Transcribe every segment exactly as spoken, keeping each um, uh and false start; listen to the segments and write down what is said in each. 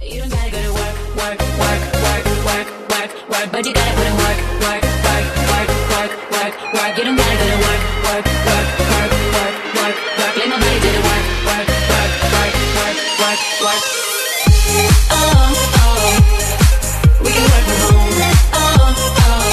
You don't gotta go to work, work, work, work, work, work, work, but you gotta put in work, work, work, work, work, work, work. You don't gotta go to work, work, work, work, work, work, work. Let my body do the work, work, work, work, work, work, work. Oh, oh, we can work from home. Oh, oh,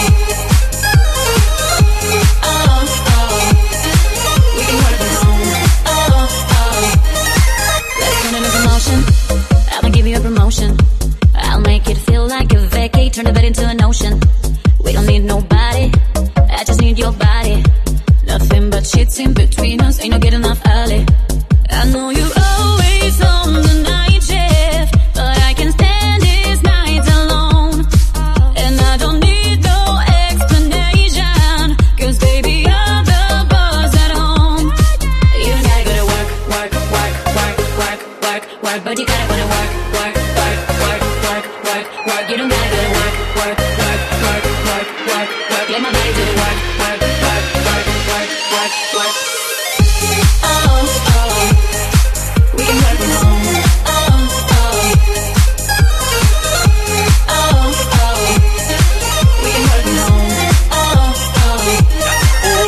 oh, oh, we can work from home. Oh, oh, let's turn it into motion. I'ma give you a promotion. I'll make it feel like a vacate. Turn the bed into an ocean. We don't need nobody. I just need your body. Nothing but shit's in between us. Ain't no getting enough early. I know you're always on the night shift, but I can stand these nights alone. And I don't need no explanation, cause baby you're the boss at home. You don't gotta go to work, work, work, work, work, work, work, but you gotta go to work, work, work, work, work, work, work. You don't gotta go to work, work, work, work, work, work, work. Let my body do the work, work, work, work, work, work, work. Oh, oh, we can work from home. Oh, oh, oh, oh, we can work from home. Oh, oh.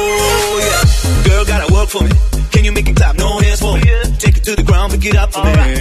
Oh yeah, girl gotta work for me. Can you make it clap? No hands for me. Take it to the ground, pick it up for me.